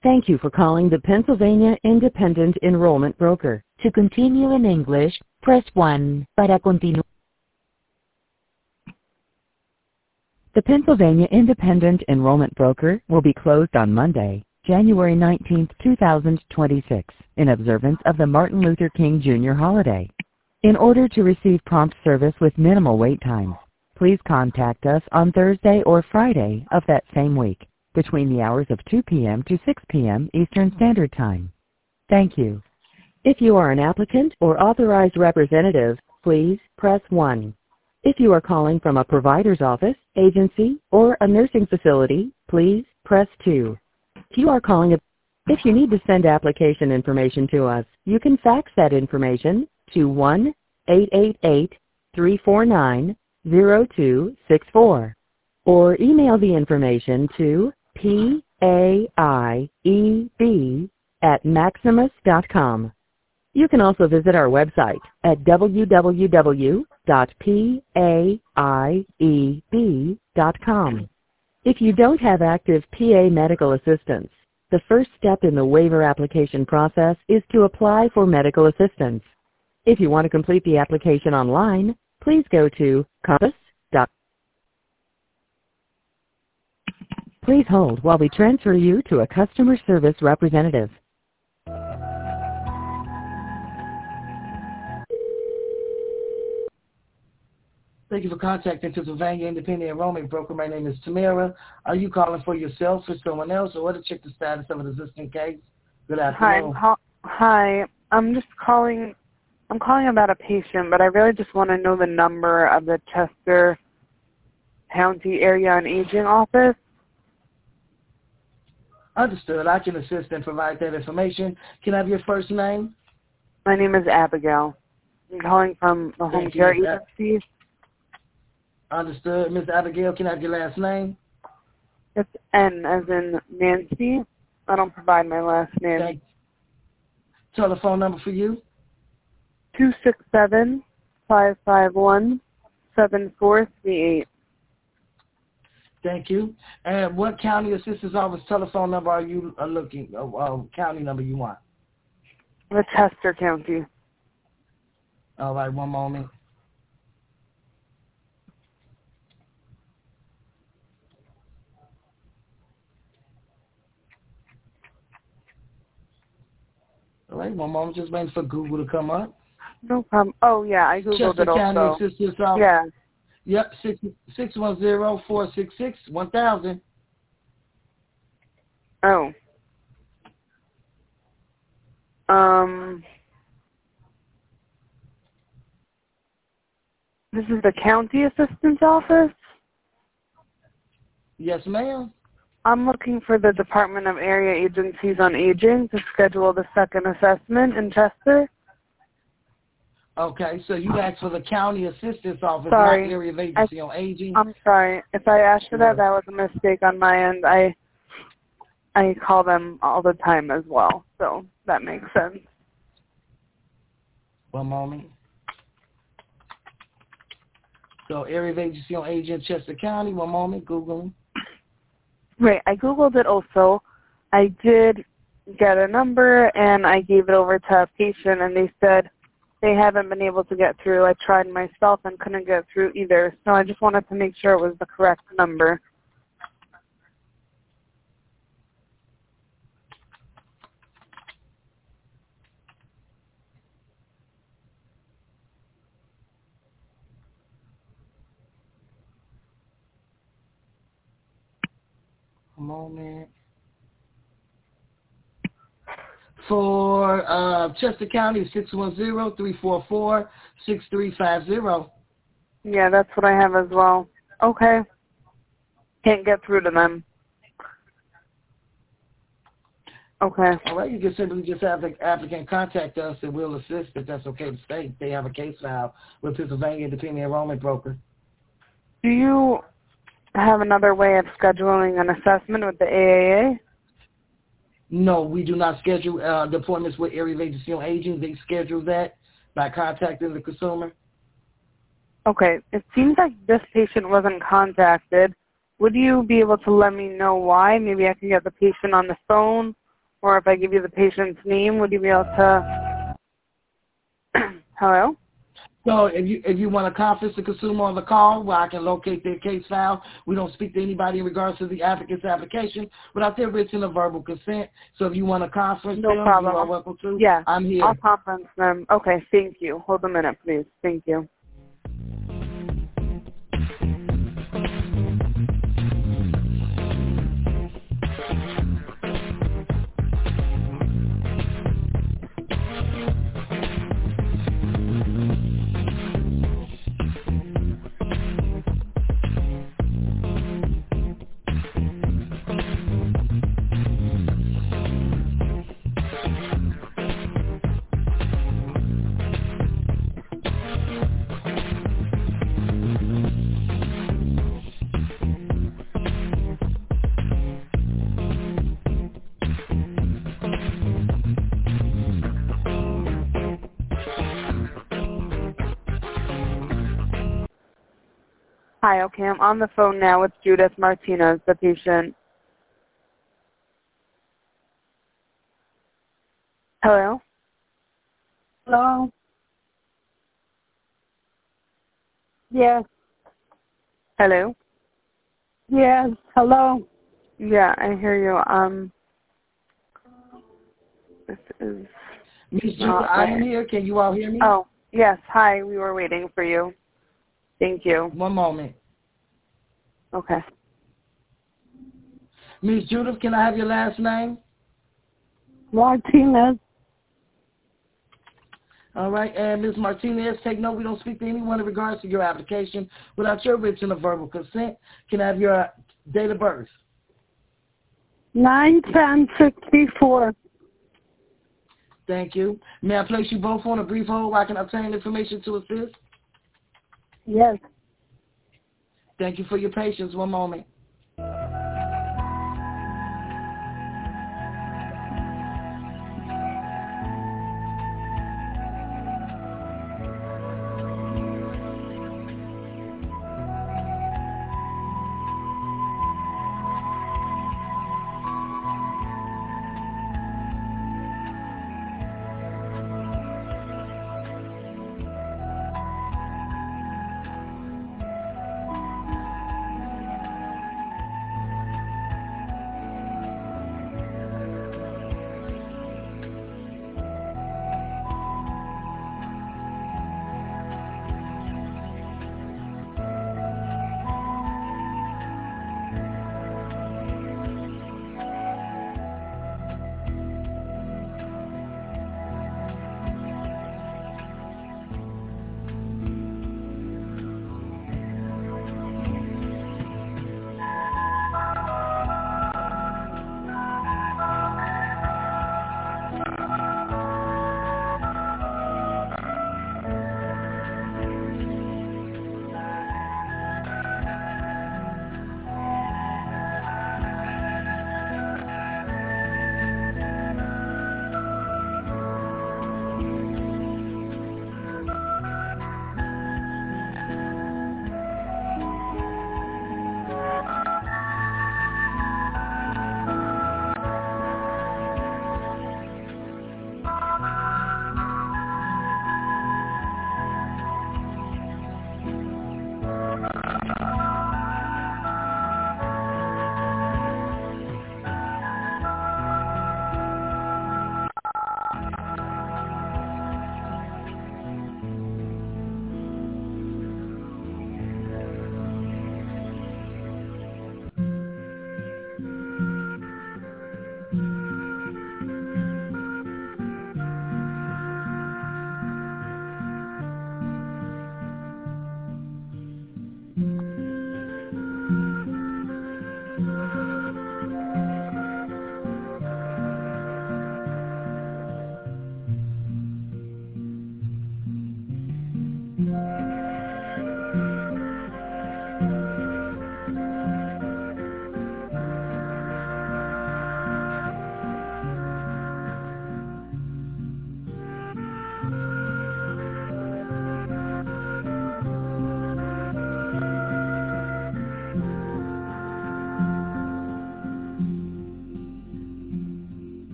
Thank you for calling the Pennsylvania Independent Enrollment Broker. To continue in English, press 1. Para continuar. The Pennsylvania Independent Enrollment Broker will be closed on Monday, January 19, 2026, in observance of the Martin Luther King Jr. holiday. In order to receive prompt service with minimal wait times, please contact us on Thursday or Friday of that same week, between the hours of 2 p.m. to 6 p.m. Eastern Standard Time. Thank you. If you are an applicant or authorized representative, please press 1. If you are calling from a provider's office, agency, or a nursing facility, please press 2. If you are calling if you need to send application information to us, you can fax that information to 1-888-349-0264 or email the information to PAIEB@maximus.com. You can also visit our website at www.paieb.com. If you don't have active PA medical assistance, the first step in the waiver application process is to apply for medical assistance. If you want to complete the application online, please go to compass.com. Please hold while we transfer you to a customer service representative. Thank you for contacting Pennsylvania Independent Enrollment Broker. My name is Tamara. Are you calling for yourself or someone else, or to check the status of an existing case? Good afternoon. Hi. I'm just calling. I'm calling about a patient, but I really just want to know the number of the Chester County Area on Aging office. Understood. I can assist and provide that information. Can I have your first name? My name is Abigail. I'm calling from the home care agency. Understood. Ms. Abigail, can I have your last name? It's N as in Nancy. I don't provide my last name. Okay. Telephone number for you? 267-551-7438. Thank you. And what county assistance office telephone number are you looking, county number you want? The Chester County. All right, one moment. All right, one moment. Just waiting for Google to come up. No problem. Oh, yeah, I Googled Chester it also. County Assistance Office. Yeah. Yep, 610-466-1000. Oh. This is the county assistance office? Yes, ma'am. I'm looking for the Department of Area Agencies on Aging to schedule the second assessment in Chester. Okay, so you asked for the county assistance office, sorry. not area of agency on aging. I'm sorry. If I asked for that was a mistake on my end. I call them all the time as well, so that makes sense. One moment. So area of agency on aging, Chester County. One moment, Googling. Right, I Googled it also. I did get a number, and I gave it over to a patient, and they said they haven't been able to get through. I tried myself and couldn't get through either, so I just wanted to make sure it was the correct number. A moment. For Chester County, 610-344-6350. Yeah, that's what I have as well. Okay. Can't get through to them. Okay. All right, you can simply just have the applicant contact us and we'll assist if that's okay to state. They have a case file with Pennsylvania Independent Enrollment Broker. Do you have another way of scheduling an assessment with the AAA? No, we do not schedule the appointments with area of agency on aging. They schedule that by contacting the consumer. Okay. It seems like this patient wasn't contacted. Would you be able to let me know why? Maybe I can get the patient on the phone Or if I give you the patient's name, would you be able to... Hello? So if you want to conference the consumer on the call where I can locate their case file, we don't speak to anybody in regards to the applicant's application without their written or verbal consent. So if you want to conference No them, problem. you are welcome to. Yeah, I'm here. I'll conference them. Okay, thank you. Hold a minute, please. Thank you. Hi, okay, I'm on the phone now with Judith Martinez, the patient. Hello? Hello? Yes, Hello? yes, hello. Yeah, I hear you. This is Ms. Judith, not I am right. here. Can you all hear me? Oh, yes, hi, we were waiting for you. Thank you. One moment. Okay. Ms. Judith, can I have your last name? Martinez. All right, and Ms. Martinez, take note, we don't speak to anyone in regards to your application without your written or verbal consent. Can I have your date of birth? 9/10/64. Thank you. May I place you both on a brief hold where I can obtain information to assist? Yes. Thank you for your patience. One moment.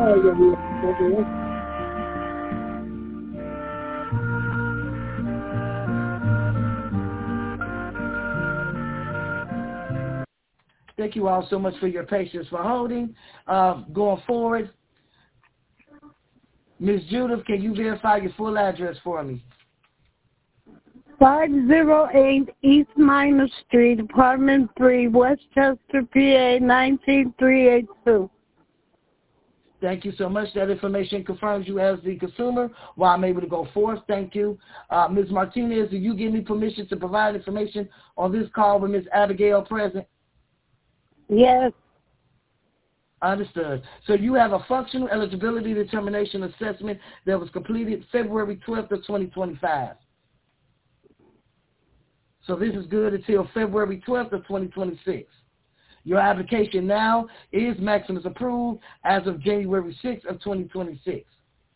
Thank you all so much for your patience for holding. Going forward, Ms. Judith, can you verify your full address for me? 508 East Minor Street, Apartment 3, Westchester, PA 19382. Thank you so much. That information confirms you as the consumer while I'm able to go forth. Thank you. Ms. Martinez, do you give me permission to provide information on this call with Ms. Abigail present? Yes. Understood. So you have a functional eligibility determination assessment that was completed February 12th of 2025. So this is good until February 12th of 2026. Your application now is Maximus approved as of January 6th of 2026.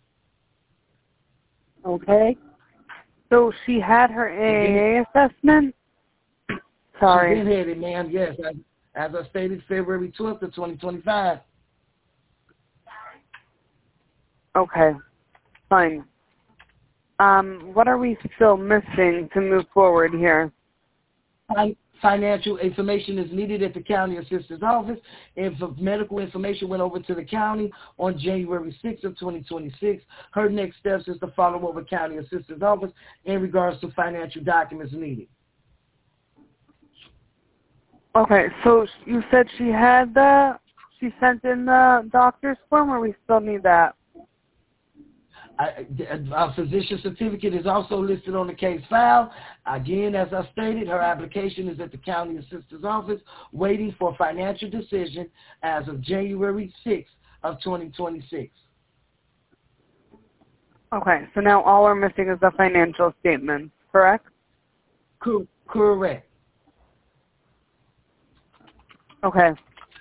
Okay. So she had her AAA assessment? Sorry. She's been headed, ma'am, yes. As I stated, February 12th of 2025. Okay. Fine. What are we still missing to move forward here? Financial information is needed at the county assistant's office. If medical information went over to the county on January 6th of 2026, her next steps is to follow up with county assistant's office in regards to financial documents needed. Okay, so you said she had she sent in the doctor's form, or we still need that? A physician certificate is also listed on the case file. Again, as I stated, her application is at the county assistant's office waiting for a financial decision as of January 6th of 2026. Okay, so now all we're missing is the financial statement, correct? Correct. Okay.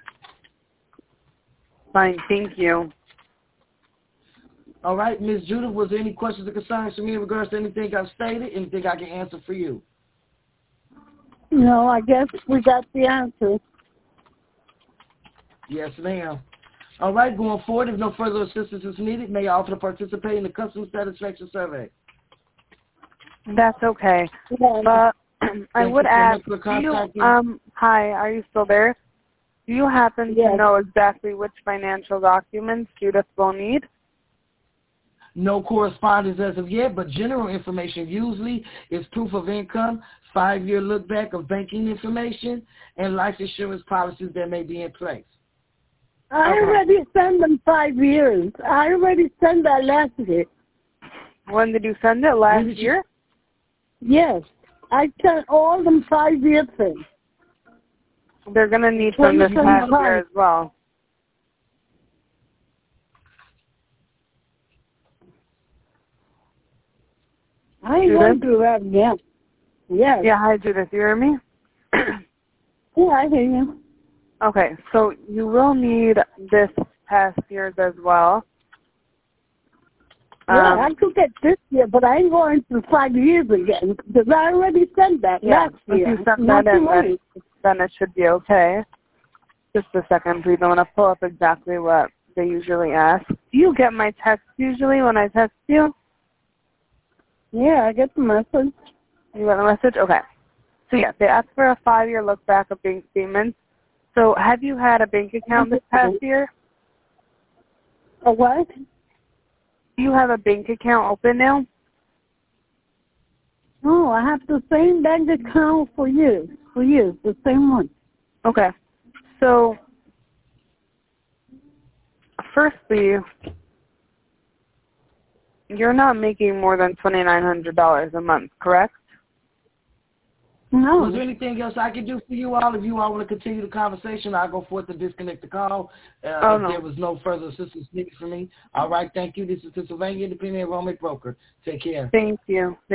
Fine, thank you. All right, Ms. Judith, was there any questions or concerns for me in regards to anything I've stated? Anything I can answer for you? No, I guess we got the answer. Yes, ma'am. All right, going forward, if no further assistance is needed, may I offer to participate in the customer satisfaction survey? That's okay. But I would ask, hi, are you still there? Do you happen to know exactly which financial documents Judith will need? No correspondence as of yet, but general information usually is proof of income, 5-year look back of banking information, and life insurance policies that may be in place. I already sent them 5 years. I already sent that last year. When did you send it? Last year? Yes. I sent all them 5-year things. They're going to need from this past year as well. I ain't going through that again. Yes. Yeah, hi, Judith. You hear me? Yeah, I hear you. Okay, so you will need this past year's as well. Yeah, I could get this year, but I ain't going through 5 years again because I already sent that last year. If you sent that in, then it should be okay. Just a second, please. I'm going to pull up exactly what they usually ask. Do you get my text usually when I text you? Yeah, I get the message. You got the message? Okay. So, yeah, they ask for a 5-year look back of bank statements. So, have you had a bank account this past year? A what? Do you have a bank account open now? No, I have the same bank account for years. For years, the same one. Okay. So, firstly, you're not making more than $2,900 a month, correct? No. Was there anything else I can do for you all? If you all want to continue the conversation, I'll go forth and disconnect the call. If there was no further assistance needed for me. All right, thank you. This is Pennsylvania Independent Enrollment Broker. Take care. Thank you.